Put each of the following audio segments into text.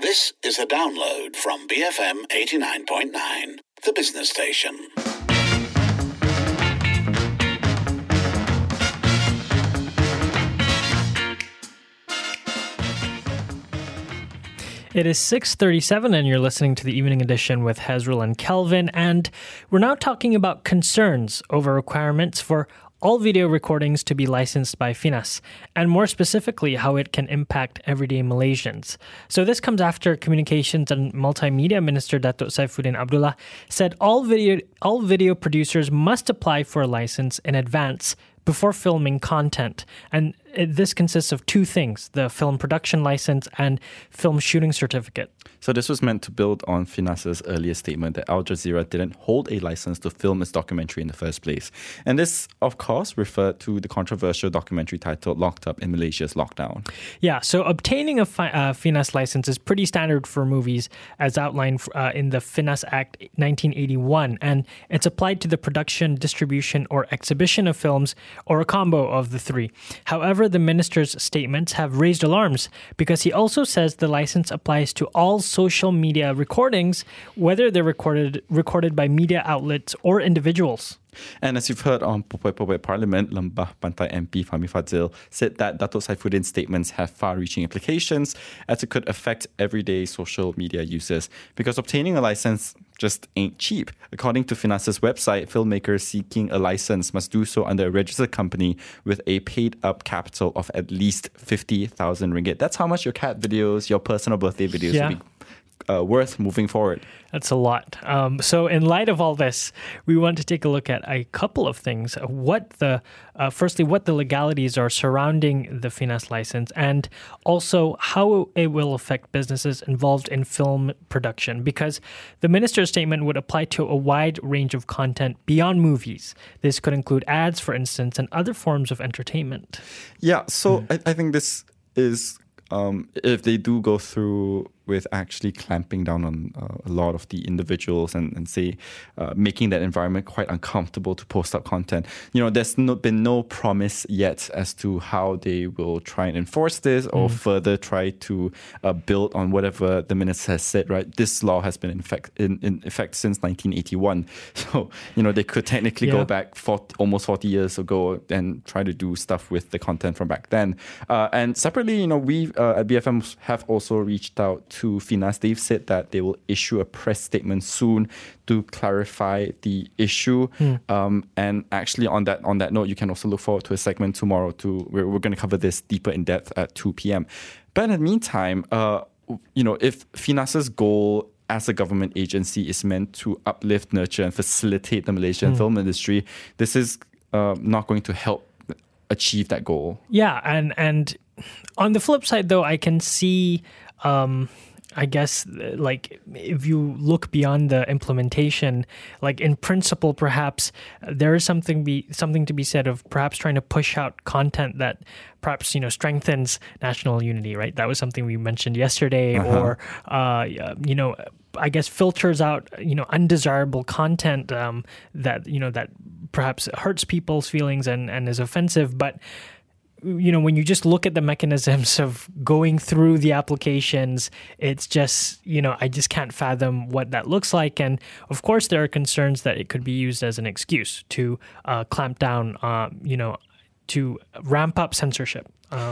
This is a download from BFM 89.9, the business station. It is 6:37 and you're listening to the Evening Edition with Hezrel and Kelvin, and we're now talking about concerns over requirements for all video recordings to be licensed by Finas, and more specifically, how it can impact everyday Malaysians. So this comes after Communications and Multimedia Minister Datuk Saifuddin Abdullah said all video producers must apply for a license in advance before filming content. And this consists of two things, the film production license and film shooting certificate. So this was meant to build on Finas's earlier statement that Al Jazeera didn't hold a license to film its documentary in the first place. And this, of course, referred to the controversial documentary titled Locked Up in Malaysia's Lockdown. Yeah, so obtaining a Finas license is pretty standard for movies as outlined in the Finas Act 1981. And it's applied to the production, distribution, or exhibition of films, or a combo of the three. However, the minister's statements have raised alarms because he also says the license applies to all social media recordings, whether they're recorded by media outlets or individuals. And as you've heard on Popoi Parliament, Lembah Pantai MP Fahmi Fadzil said that Datuk Saifuddin's statements have far-reaching implications as it could affect everyday social media users because obtaining a license just ain't cheap. According to Finas's website, filmmakers seeking a license must do so under a registered company with a paid-up capital of at least 50,000 ringgit. That's how much your cat videos, your personal birthday videos will be worth moving forward. That's a lot. So in light of all this, we want to take a look at a couple of things. Firstly, what the legalities are surrounding the Finas license, and also how it will affect businesses involved in film production, because the minister's statement would apply to a wide range of content beyond movies. This could include ads, for instance, and other forms of entertainment. Yeah, so I think this is, if they do go through with actually clamping down on a lot of the individuals and say making that environment quite uncomfortable to post up content. You know, there's been no promise yet as to how they will try and enforce this or further try to build on whatever the minister has said, right? This law has been in effect since 1981. So, you know, they could technically go back almost 40 years ago and try to do stuff with the content from back then. And separately, you know, we at BFM have also reached out to Finas. They've said that they will issue a press statement soon to clarify the issue. And actually, on that note, you can also look forward to a segment tomorrow. We're going to cover this deeper in depth at 2 p.m. But in the meantime, you know, if Finas's goal as a government agency is meant to uplift, nurture, and facilitate the Malaysian film industry, this is not going to help achieve that goal. Yeah, and on the flip side, though, I can see, I guess, like, if you look beyond the implementation, like in principle, perhaps there is something to be said of perhaps trying to push out content that perhaps, you know, strengthens national unity, right? That was something we mentioned yesterday, or, you know, I guess filters out, you know, undesirable content that, you know, that perhaps hurts people's feelings and is offensive. But you know, when you just look at the mechanisms of going through the applications, it's just, you know, I just can't fathom what that looks like. And of course, there are concerns that it could be used as an excuse to clamp down, you know, to ramp up censorship.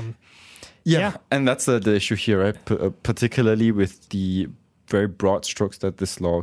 And that's the issue here, right? Particularly with the very broad strokes that this law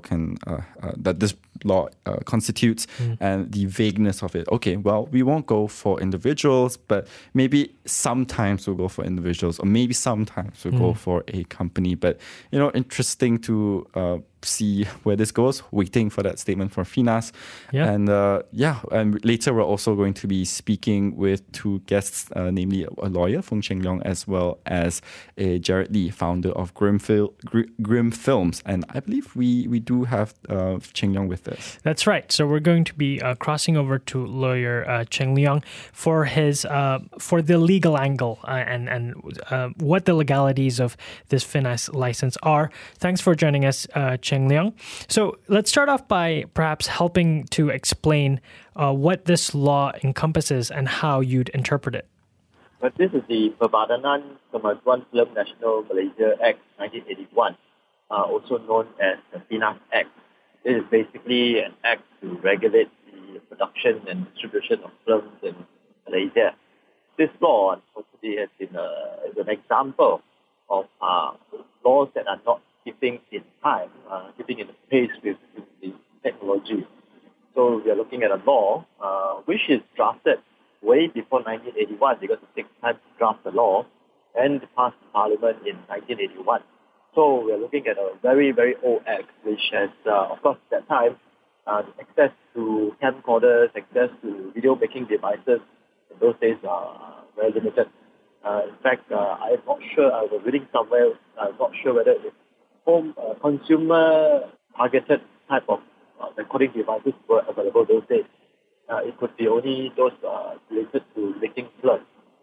constitutes and the vagueness of it. Okay, well, we won't go for individuals, but maybe sometimes we'll go for individuals, or maybe sometimes we'll go for a company. But, you know, interesting to see where this goes, waiting for that statement from Finas. And later we're also going to be speaking with two guests, namely a lawyer, Fung Cheng Leong, as well as Jared Lee, founder of Grim Films. And I believe we do have Cheng Leong with us. That's right. So we're going to be crossing over to lawyer Cheng Leong for his for the legal angle and what the legalities of this Finas license are. Thanks for joining us, Cheng Leong. So let's start off by perhaps helping to explain what this law encompasses and how you'd interpret it. But this is the Perbadanan Kemajuan Film Nasional Malaysia Act 1981, also known as the PINAS Act. This is basically an act to regulate the production and distribution of films in Malaysia. This law, unfortunately, has been is an example of laws that are not keeping in time, keeping in the pace with the technology. So we are looking at a law which is drafted way before 1981 because it takes time to draft the law and passed Parliament in 1981. So we are looking at a very, very old act which has, of course, at that time, access to camcorders, access to video making devices in those days are very limited. In fact, I'm not sure, I was reading somewhere, I'm not sure whether it's home consumer targeted type of recording devices were available those days. It could be only those related to making films.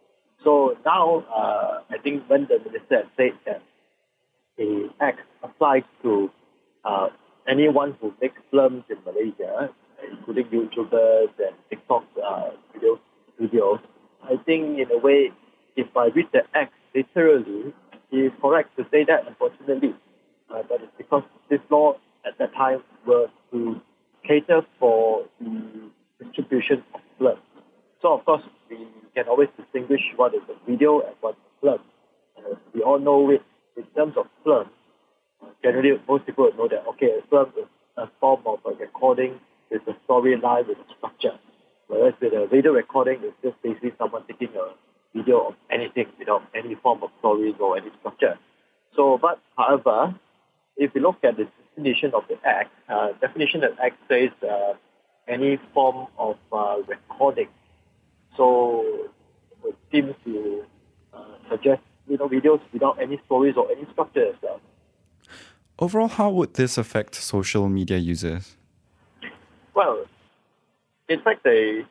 So now, I think when the minister has said that the act applies to anyone who makes films in Malaysia, including YouTubers and TikTok videos, I think in a way, if I read the act literally, it is correct to say that, unfortunately. But it's because this law at that time was to cater for the distribution of films. So, of course, we can always distinguish what is a video and what is a film. We all know it in terms of film. Generally, most people know that, okay, a film is a form of a recording with a storyline, with a structure. Whereas with a video recording, it's just basically someone taking a video of anything without any form of stories or any structure. So, but however, if you look at the definition of the Act, definition of the Act says any form of recording. So it seems to suggest videos without any stories or any structure as well. Overall, how would this affect social media users? Well, in fact, I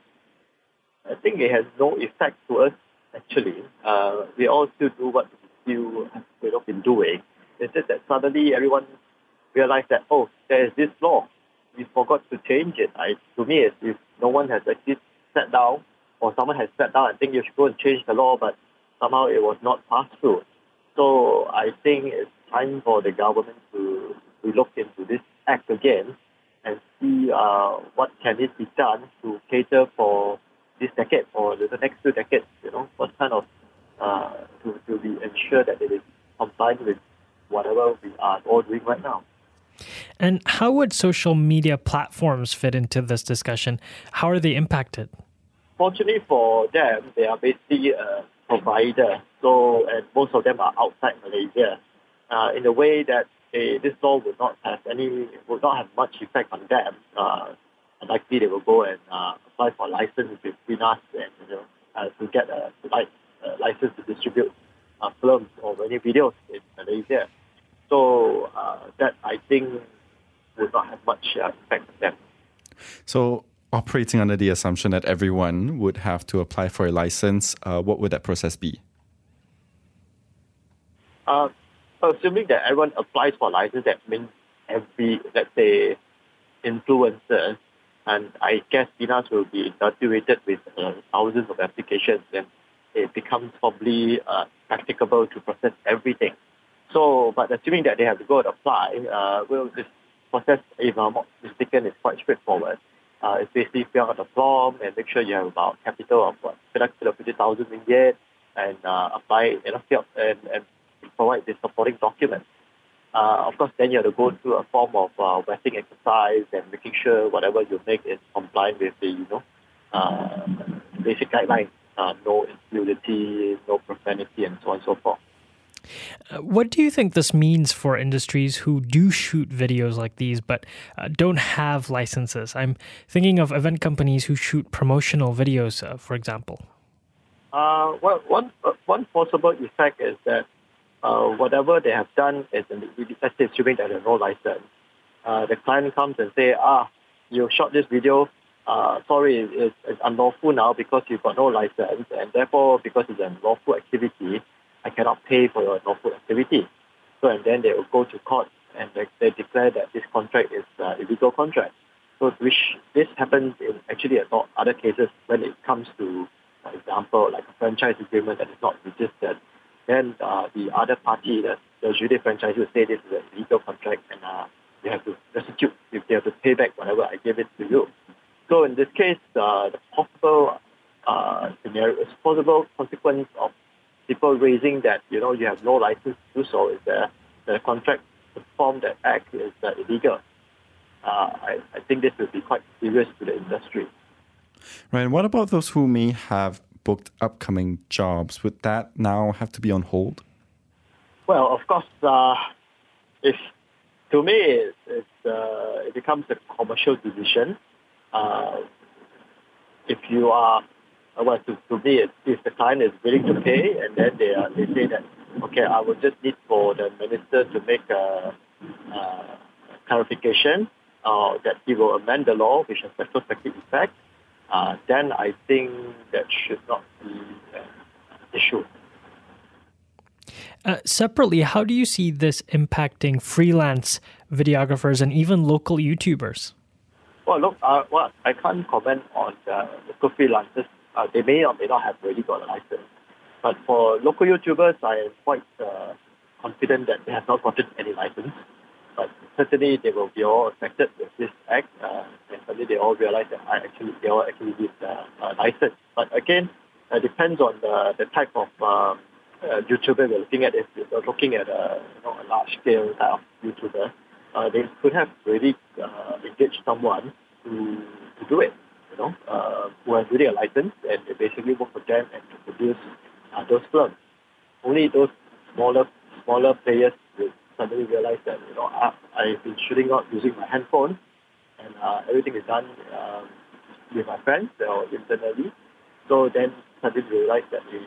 think it has no effect to us, actually. We all still do what we still have been doing. It's just that suddenly everyone realized that, oh, there is this law. We forgot to change it. To me, it's if no one has actually sat down or someone has sat down and think you should go and change the law, but somehow it was not passed through. So I think it's time for the government to look into this act again and see what can it be done to cater for this decade or the next 2 decades. What kind of to be ensure that it is compliant with whatever we are all doing right now. And how would social media platforms fit into this discussion? How are they impacted? Fortunately for them, they are basically a provider. So, and most of them are outside Malaysia. In a way that this law would not have much effect on them. Likely they will go and apply for a license with PINAS and to get a license to distribute films or any videos in Malaysia. So that I think would not have much effect on them. So operating under the assumption that everyone would have to apply for a license, what would that process be? Assuming that everyone applies for a license, that means every, let's say, influencer, and I guess PINAS will be inundated with thousands of applications, and it becomes probably practicable to process everything. So, but assuming that they have to go and apply, this process, if I'm not mistaken, is quite straightforward. It's basically fill out the form and make sure you have about capital of 50,000 ringgit and apply and provide the supporting documents. Of course, then you have to go through a form of vetting exercise and making sure whatever you make is compliant with the basic guidelines. No nudity, no profanity, and so on and so forth. What do you think this means for industries who do shoot videos like these but don't have licenses? I'm thinking of event companies who shoot promotional videos, for example. Well, one possible effect is that whatever they have done is, let's say, assuming that they have no license, the client comes and say, you shot this video, sorry, it's unlawful now because you've got no license, and therefore, because it's an unlawful activity, I cannot pay for your lawful activity. So, and then they will go to court and they declare that this contract is illegal contract. So, this happens in actually a lot of other cases when it comes to for example, like a franchise agreement that is not registered, then the other party, the usually franchisee, will say this is a legal contract and you have to restitute, if they have to pay back whatever I gave it to you. So in this case, the possible scenario, possible consequence of people raising that you have no license to do so is that the contract to perform that act is illegal. I think this will be quite serious to the industry. Right. And what about those who may have booked upcoming jobs? Would that now have to be on hold? Well, of course, if to me it becomes a commercial decision. If you are, to me, if the client is willing to pay, and then they say that, okay, I would just need for the minister to make a clarification that he will amend the law, which has retrospective effect, then I think that should not be an issue. Separately, how do you see this impacting freelance videographers and even local YouTubers? Well, look, I can't comment on the local freelancers. They may or may not have already got a license. But for local YouTubers, I am quite confident that they have not gotten any license. But certainly they will be all affected with this act. And certainly they all realize that they all actually need a license. But again, it depends on the type of YouTuber we're looking at. If we're looking at a large-scale type of YouTuber, they could have really engaged someone to do it, who has really a license, and they basically work for them and to produce those films. Only those smaller players will suddenly realize that, I've been shooting out using my handphone, and everything is done with my friends or internally. So then suddenly realize that they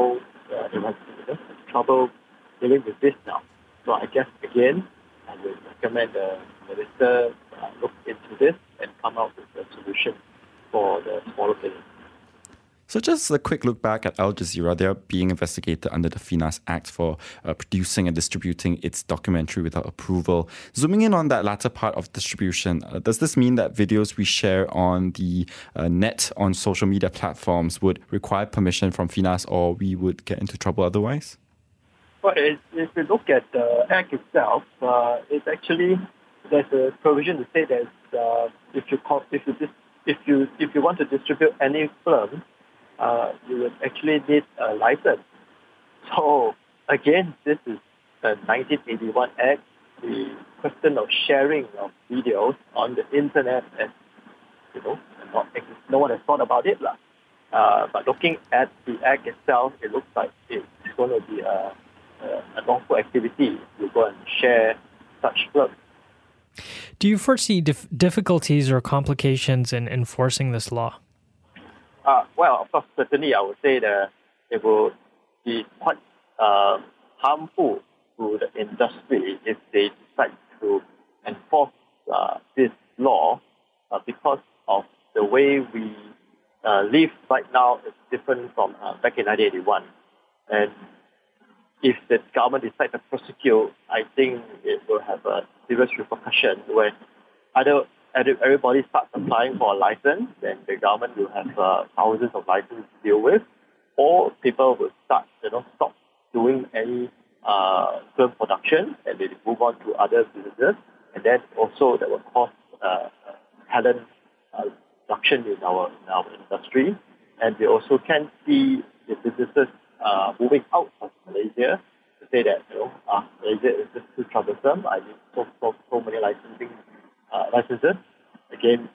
have trouble dealing with this now. So I guess, again, I would recommend the minister look into this and come out with a solution for the smaller players. So just a quick look back at Al Jazeera. They're being investigated under the FINAS Act for producing and distributing its documentary without approval. Zooming in on that latter part of distribution, does this mean that videos we share on the net on social media platforms would require permission from FINAS, or we would get into trouble otherwise? Well, if you look at the Act itself, it's actually, there's a provision to say that if you want to distribute any film, you would actually need a license. So again, this is the 1981 Act. The question of sharing of videos on the internet, as no one has thought about it, but looking at the Act itself, it looks like it's going to be a lawful activity. You go and share such films. Do you foresee difficulties or complications in enforcing this law? Well, of course, certainly I would say that it will be quite harmful to the industry if they decide to enforce this law because of the way we live right now is different from back in 1981. And if the government decides to prosecute, I think it will have a serious repercussion where either everybody starts applying for a license, then the government will have thousands of licenses to deal with, or people will start, stop doing any film production, and they move on to other businesses, and then also that will cause talent reduction in our industry, and we also can see the businesses moving out of Malaysia to say that Malaysia is just too troublesome. I need so many licenses. Again,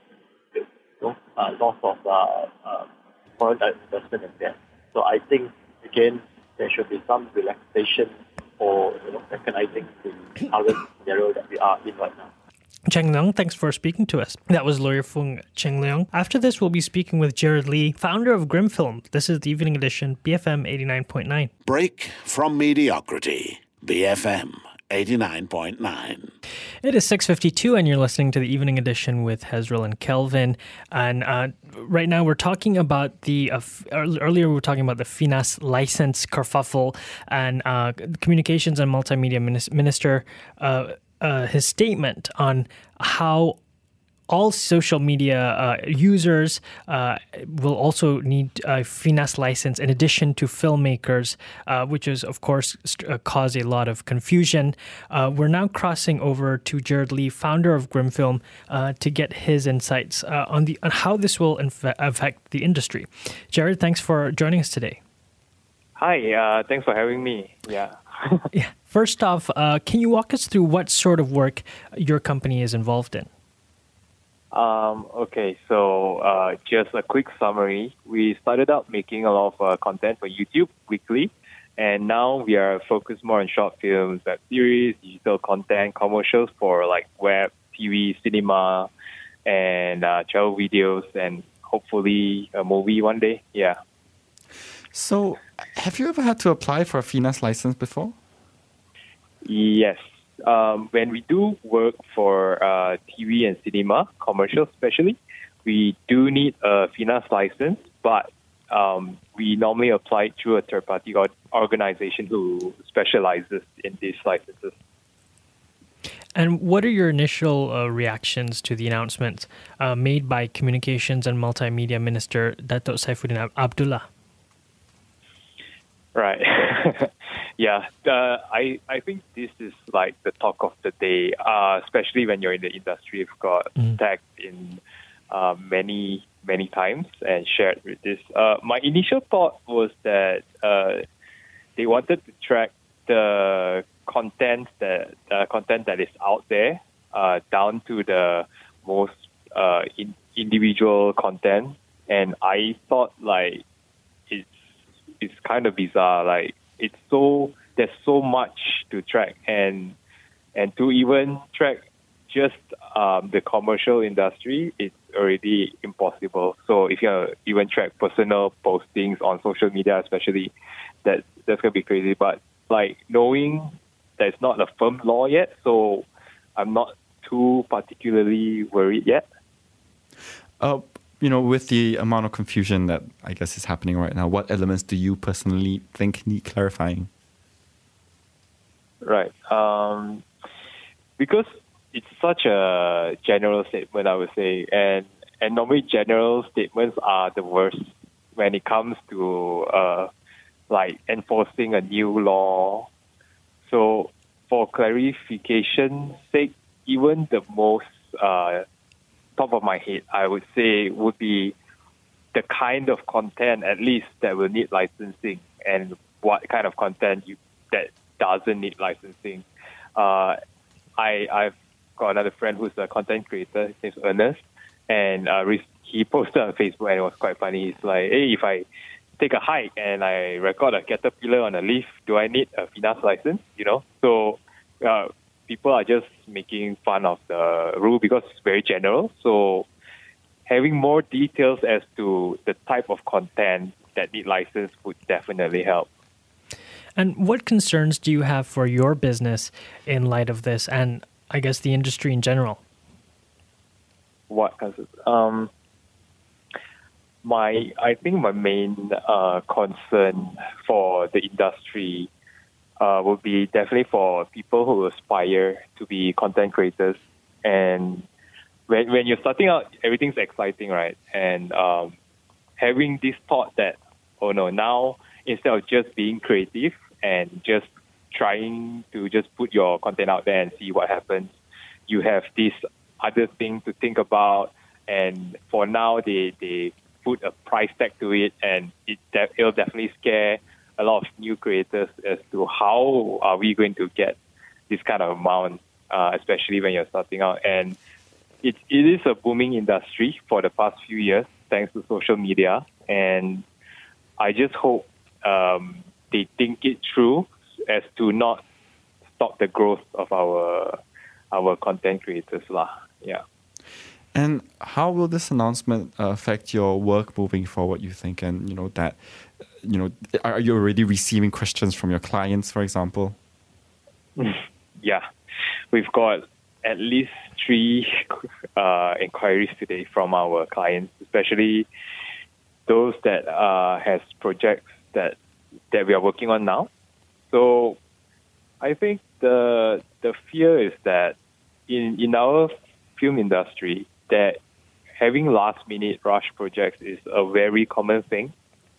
loss of foreign investment in there. So I think again there should be some relaxation for recognizing the current scenario that we are in right now. Cheng Leong, thanks for speaking to us. That was lawyer Fung Cheng Leong. After this, we'll be speaking with Jared Lee, founder of Grim Film. This is the Evening Edition, BFM 89.9. Break from mediocrity, BFM 89.9. It is 6:52 and you're listening to the Evening Edition with Hezrel and Kelvin. And right now we're talking about earlier we were talking about the FINAS license kerfuffle, and Communications and Multimedia Minister his statement on how all social media users will also need a FINAS license in addition to filmmakers, which is, of course, cause a lot of confusion. We're now crossing over to Jared Lee, founder of Grim Film, to get his insights on how this will affect the industry. Jared, thanks for joining us today. Hi, thanks for having me. Yeah. Yeah. First off, can you walk us through what sort of work your company is involved in? Okay, so just a quick summary. We started out making a lot of content for YouTube weekly, and now we are focused more on short films, web series, digital content, commercials for like web, TV, cinema, and travel videos, and hopefully a movie one day. Yeah. So, have you ever had to apply for a FINAS license before? Yes. When we do work for TV and cinema, commercials especially, we do need a FINAS license, but we normally apply it through a third-party organization who specializes in these licenses. And what are your initial reactions to the announcement made by Communications and Multimedia Minister Dato' Saifuddin Abdullah? Right. Yeah. I think this is like the talk of the day, especially when you're in the industry. You've got tagged in many times and shared with this. My initial thought was that they wanted to track the content that is out there down to the most individual content, and I thought like it's kind of bizarre. Like there's so much to track, and to even track just the commercial industry, it's already impossible. So if you even track personal postings on social media, especially, that's gonna be crazy. But like knowing that it's not a firm law yet, so I'm not too particularly worried yet. With the amount of confusion that I guess is happening right now, what elements do you personally think need clarifying? Right. Because it's such a general statement, I would say, and normally general statements are the worst when it comes to like enforcing a new law. So for clarification's sake, even the most top of my head, I would say would be the kind of content at least that will need licensing, and what kind of content that doesn't need licensing. I've got another friend who's a content creator. His name's Ernest, and he posted on Facebook, and it was quite funny. He's like, hey, if I take a hike and I record a caterpillar on a leaf, do I need a FINAS license? So people are just making fun of the rule because it's very general. So having more details as to the type of content that need license would definitely help. And what concerns do you have for your business in light of this, and I guess the industry in general? What concerns? I think my main concern for the industry would be definitely for people who aspire to be content creators. And when you're starting out, everything's exciting, right? And having this thought that, oh no, now instead of just being creative and just trying to just put your content out there and see what happens, you have this other thing to think about. And for now, they put a price tag to it, and it'll definitely scare a lot of new creators as to how are we going to get this kind of amount, especially when you're starting out. And it is a booming industry for the past few years, thanks to social media. And I just hope they think it through as to not stop the growth of our content creators lah. Yeah. And how will this announcement affect your work moving forward, you think? And, are you already receiving questions from your clients, for example? Yeah. We've got at least 3 inquiries today from our clients, especially those that has projects that we are working on now. So I think the fear is that in our film industry, that having last-minute rush projects is a very common thing.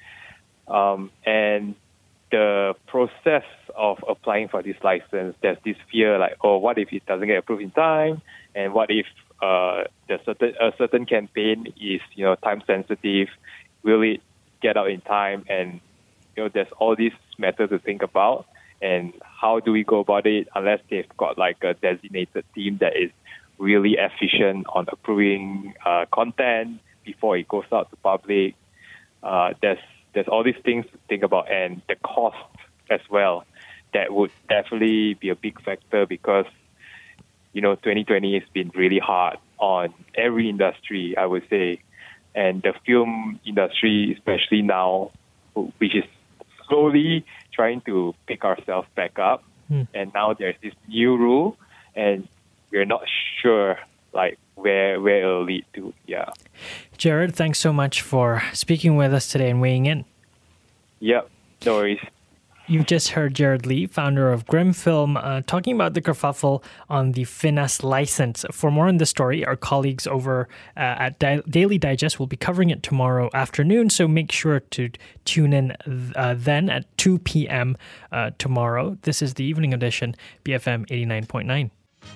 And the process of applying for this license, there's this fear like, oh, what if it doesn't get approved in time? And what if a certain campaign is, time sensitive? Will it get out in time? And, there's all these matters to think about. And how do we go about it unless they've got like a designated team that is really efficient on approving content before it goes out to public? There's all these things to think about, and the cost as well. That would definitely be a big factor because, 2020 has been really hard on every industry, I would say. And the film industry, especially now, which is slowly trying to pick ourselves back up. And now there's this new rule, and we're not sure like where it'll lead to. Yeah. Jared, thanks so much for speaking with us today and weighing in. Yep, no worries. You just heard Jared Lee, founder of Grim Film, talking about the kerfuffle on the FINAS license. For more on this story, our colleagues over at Daily Digest will be covering it tomorrow afternoon, so make sure to tune in then at 2 p.m. Tomorrow. This is the evening edition, BFM 89.9.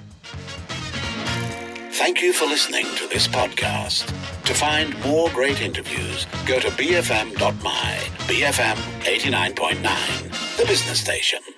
Thank you for listening to this podcast. To find more great interviews, go to bfm.my. BFM 89.9, the business station.